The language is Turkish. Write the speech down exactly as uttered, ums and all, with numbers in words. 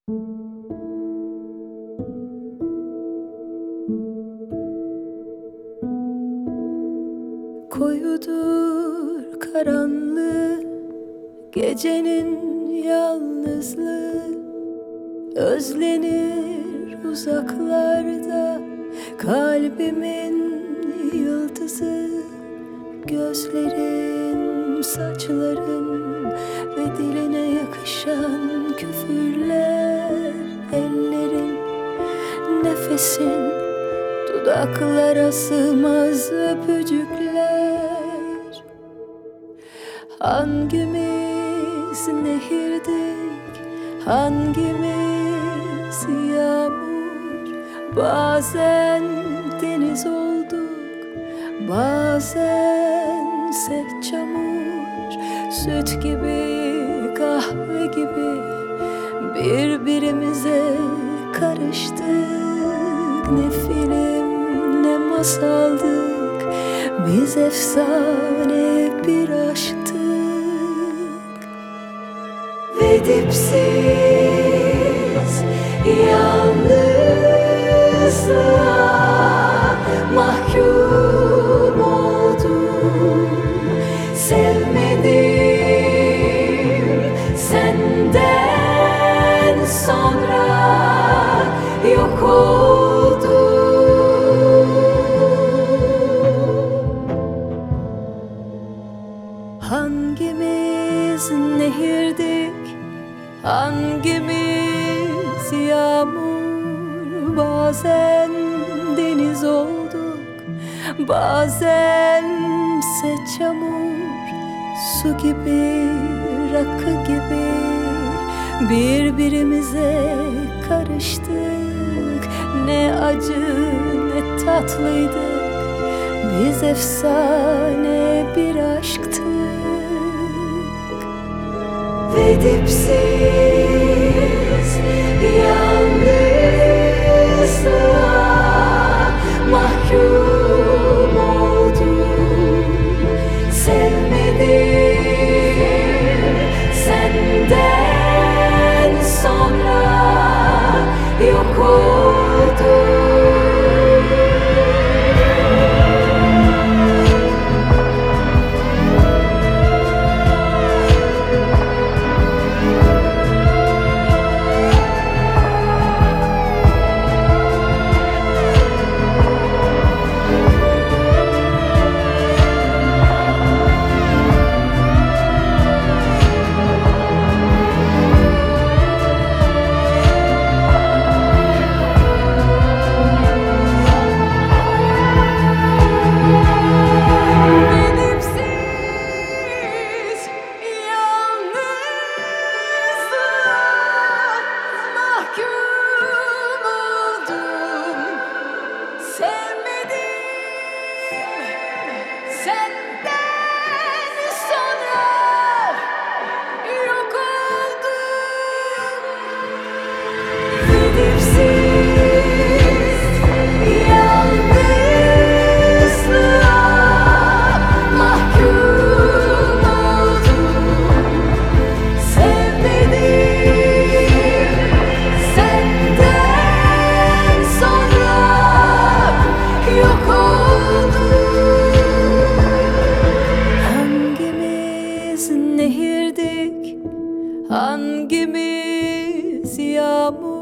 Koyudur karanlığı, gecenin yalnızlığı. Özlenir uzaklarda kalbimin yıldızı. Gözlerin, saçların ve diline yakışan küfürler. Ellerin, nefesin, dudaklara sığmaz öpücükler. Hangimiz nehirdik, hangimiz yağmur? Bazen deniz olduk, bazense çamur. Süt gibi, kahve gibi birbirimize karıştık. Ne film ne masaldık, biz efsane bir aşktık. Ve dipsiz yalnızlığa mahkum oldum. Sevmedim senden sonra, yok oldum. Hangimiz nehirdik, hangimiz yağmur? Bazen deniz olduk, bazense çamur. Su gibi, rakı gibi birbirimize karıştık. Ne acı ne tatlıydık, biz efsane bir aşktık. Ve dipsiz yalnızlığa mahkum oldum. Sevmedim senden sonra, yok oldum. Hangimiz nehirdik, hangimiz yağmur?